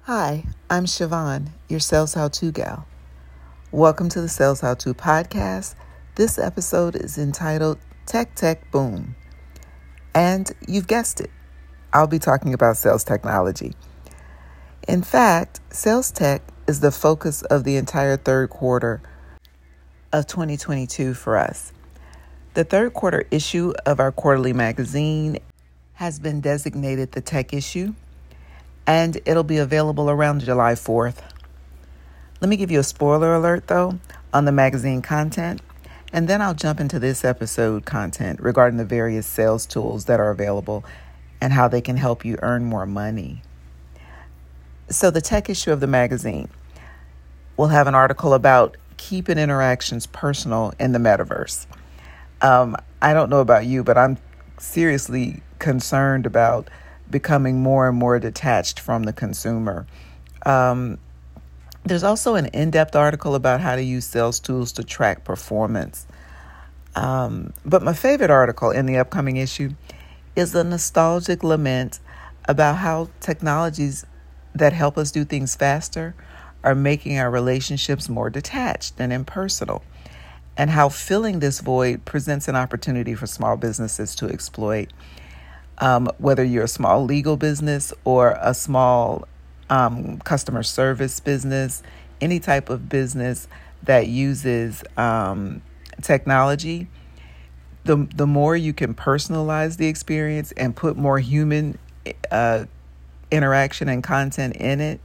Hi, I'm Siobhan, your Sales How-To gal. Welcome to the Sales How-To podcast. This episode is entitled Tech Boom. And you've guessed it, I'll be talking about sales technology. In fact, sales tech is the focus of the entire third quarter of 2022 for us. The third quarter issue of our quarterly magazine has been designated the Tech Issue, and it'll be available around July 4th. Let me give you a spoiler alert, though, on the magazine content, and then I'll jump into this episode content regarding the various sales tools that are available and how they can help you earn more money. So the Tech Issue of the magazine will have an article about keeping interactions personal in the metaverse. I don't know about you, but I'm seriously concerned about becoming more and more detached from the consumer. There's also an in-depth article about how to use sales tools to track performance. But my favorite article in the upcoming issue is a nostalgic lament about how technologies that help us do things faster are making our relationships more detached and impersonal, and how filling this void presents an opportunity for small businesses to exploit. Whether you're a small legal business or a small customer service business, any type of business that uses technology, the more you can personalize the experience and put more human interaction and content in it,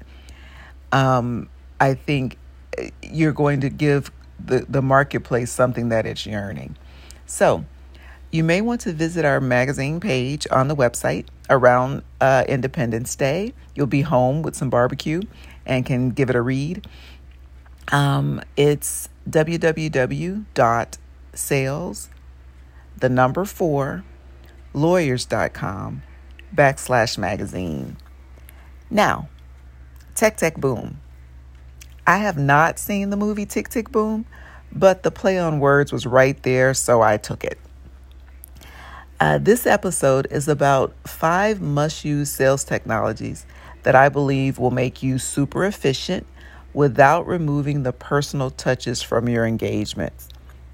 I think you're going to give the marketplace something that it's yearning. So you may want to visit our magazine page on the website around Independence Day. You'll be home with some barbecue and can give it a read. It's www.sales4lawyers.com/magazine. Now, Tech Boom. I have not seen the movie Tick Boom, but the play on words was right there, so I took it. This episode is about 5 must-use sales technologies that I believe will make you super efficient without removing the personal touches from your engagements.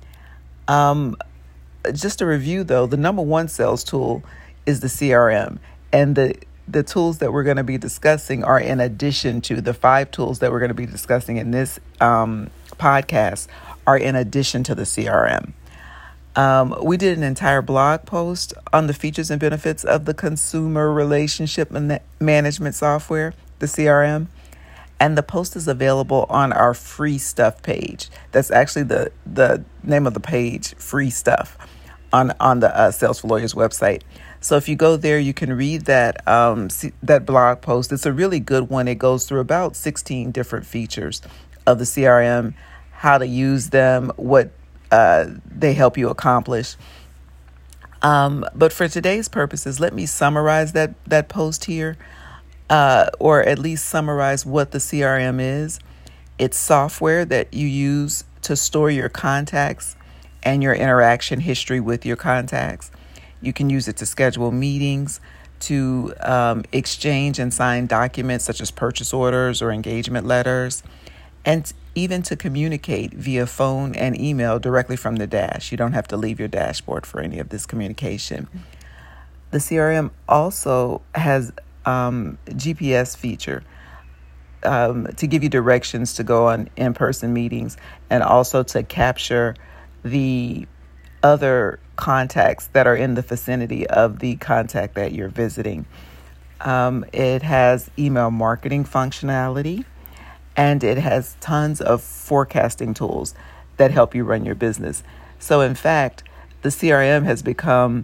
Just a review, though, the number one sales tool is the CRM, and the tools that we're going to be discussing are in addition to the 5 tools that we're going to be discussing in this podcast are in addition to the CRM. We did an entire blog post on the features and benefits of the consumer relationship management software, the CRM, and the post is available on our free stuff page. That's actually the name of the page, free stuff, on the Sales for Lawyers website. So if you go there, you can read that blog post. It's a really good one. It goes through about 16 different features of the CRM, how to use them, what they help you accomplish. But for today's purposes, let me summarize that post here, or at least summarize what the CRM is. It's software that you use to store your contacts and your interaction history with your contacts. You can use it to schedule meetings, to exchange and sign documents such as purchase orders or engagement letters, and even to communicate via phone and email directly from the dash. You don't have to leave your dashboard for any of this communication. The CRM also has GPS feature to give you directions to go on in-person meetings and also to capture the other contacts that are in the vicinity of the contact that you're visiting. It has email marketing functionality, and it has tons of forecasting tools that help you run your business. So in fact, the CRM has become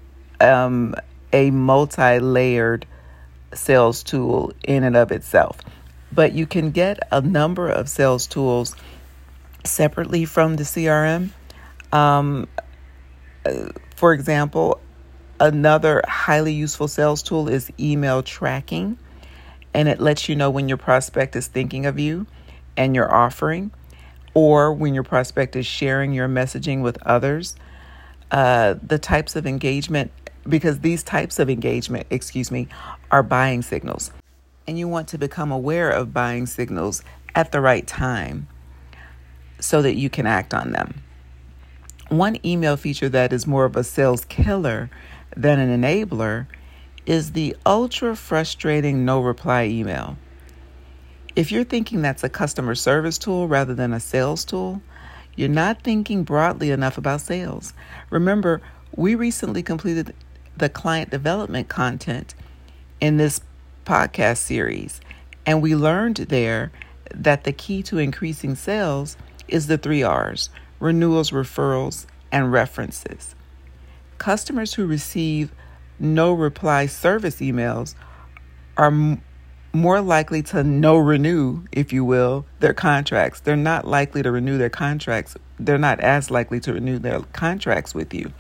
a multi-layered sales tool in and of itself. But you can get a number of sales tools separately from the CRM. For example, another highly useful sales tool is email tracking, and it lets you know when your prospect is thinking of you and your offering, or when your prospect is sharing your messaging with others. The types of engagement, because these types of engagement, are buying signals. and you want to become aware of buying signals at the right time so that you can act on them. One email feature that is more of a sales killer than an enabler is the ultra frustrating no reply email. If you're thinking that's a customer service tool rather than a sales tool, you're not thinking broadly enough about sales. Remember, we recently completed the client development content in this podcast series, and we learned there that the key to increasing sales is the 3 R's: renewals, referrals, and references. Customers who receive no reply service emails are more likely to no renew, if you will, their contracts. They're not likely to renew their contracts. They're not as likely to renew their contracts with you.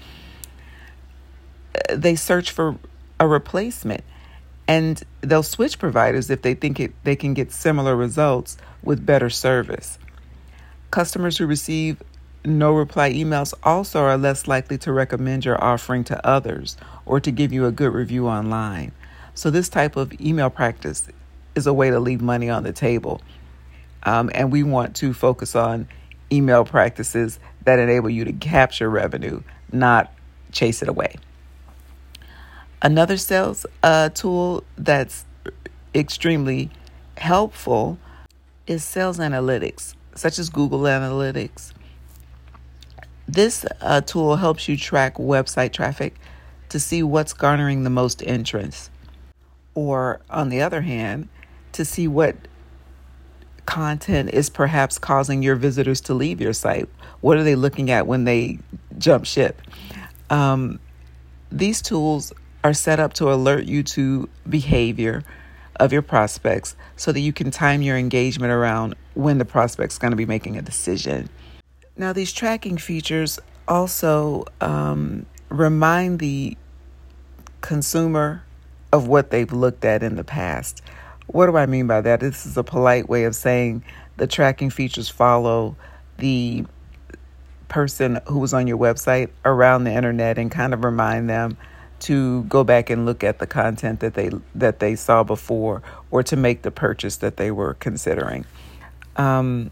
They search for a replacement, and they'll switch providers if they think they can get similar results with better service. Customers who receive no reply emails also are less likely to recommend your offering to others or to give you a good review online. So this type of email practice is a way to leave money on the table. And we want to focus on email practices that enable you to capture revenue, not chase it away. Another sales tool that's extremely helpful is sales analytics, such as Google Analytics. This tool helps you track website traffic to see what's garnering the most interest. Or, on the other hand, to see what content is perhaps causing your visitors to leave your site. What are they looking at when they jump ship? These tools are set up to alert you to behavior of your prospects so that you can time your engagement around when the prospect's going to be making a decision. Now, these tracking features also remind the consumer of what they've looked at in the past. What do I mean by that? This is a polite way of saying the tracking features follow the person who was on your website around the internet and kind of remind them to go back and look at the content that they saw before, or to make the purchase that they were considering. Then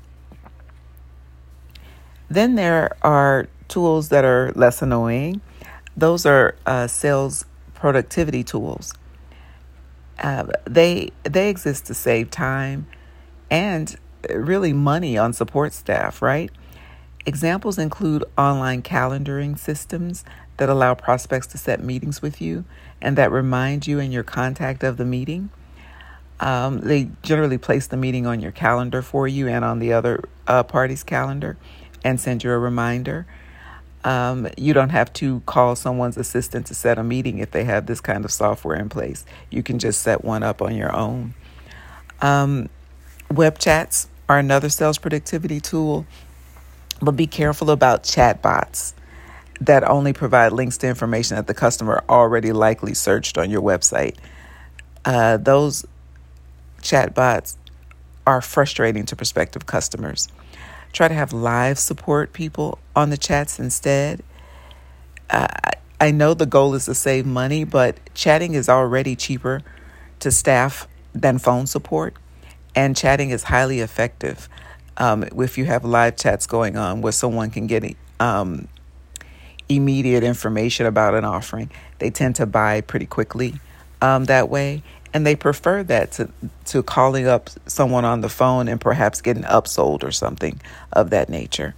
there are tools that are less annoying. Those are sales productivity tools. They exist to save time and really money on support staff, right? Examples include online calendaring systems that allow prospects to set meetings with you and that remind you and your contact of the meeting. They generally place the meeting on your calendar for you and on the other party's calendar and send you a reminder. You don't have to call someone's assistant to set a meeting if they have this kind of software in place. You can just set one up on your own. Web chats are another sales productivity tool, but be careful about chatbots that only provide links to information that the customer already likely searched on your website. Those chatbots are frustrating to prospective customers. Try to have live support people on the chats instead. I know the goal is to save money, but chatting is already cheaper to staff than phone support, and chatting is highly effective if you have live chats going on where someone can get immediate information about an offering. They tend to buy pretty quickly that way, and they prefer that to calling up someone on the phone and perhaps getting upsold or something of that nature.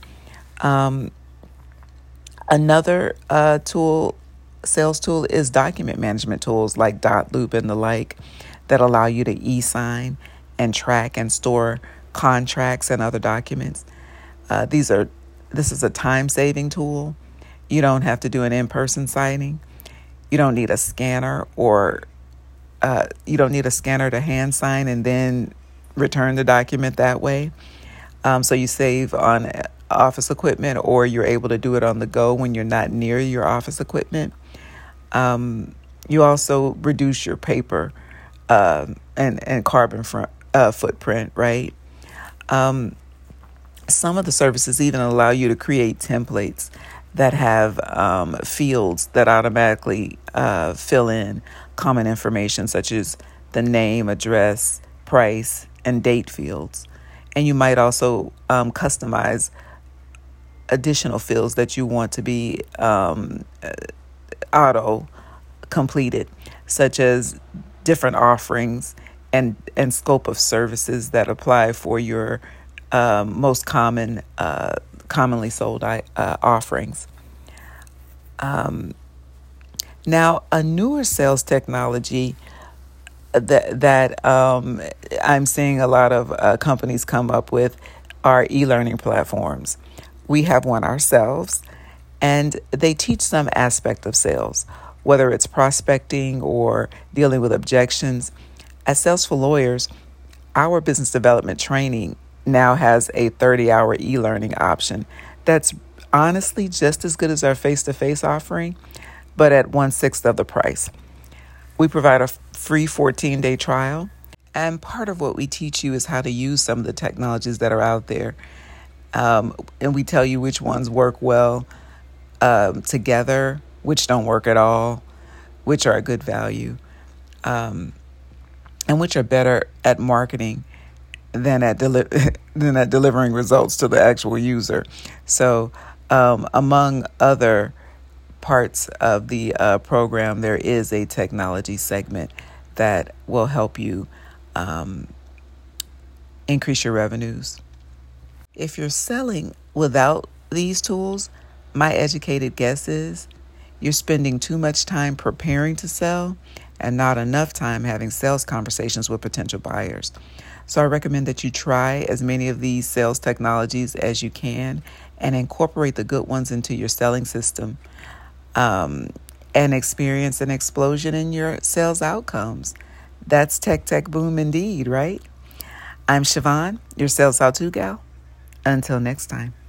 Another sales tool is document management tools like Dotloop and the like that allow you to e-sign and track and store contracts and other documents. This is a time-saving tool. You don't have to do an in-person signing. You don't need a scanner to hand sign and then return the document that way. So you save on office equipment, or you're able to do it on the go when you're not near your office equipment. You also reduce your paper and carbon footprint, right? Some of the services even allow you to create templates that have fields that automatically fill in common information such as the name, address, price, and date fields. And you might also customize additional fields that you want to be auto completed, such as different offerings and scope of services that apply for your most commonly sold offerings. Now, a newer sales technology that I'm seeing a lot of companies come up with are e-learning platforms. We have one ourselves, and they teach some aspect of sales, whether it's prospecting or dealing with objections. At Sales for Lawyers, our business development training now has a 30-hour e-learning option that's honestly just as good as our face-to-face offering, but at 1/6 of the price. We provide a free 14-day trial, and part of what we teach you is how to use some of the technologies that are out there. And we tell you which ones work well together, which don't work at all, which are a good value, and which are better at marketing than at delivering results to the actual user. So, among other parts of the program, there is a technology segment that will help you increase your revenues. If you're selling without these tools, my educated guess is you're spending too much time preparing to sell and not enough time having sales conversations with potential buyers. So I recommend that you try as many of these sales technologies as you can and incorporate the good ones into your selling system, and experience an explosion in your sales outcomes. That's tech boom indeed, right? I'm Siobhan, your Sales How To gal. Until next time.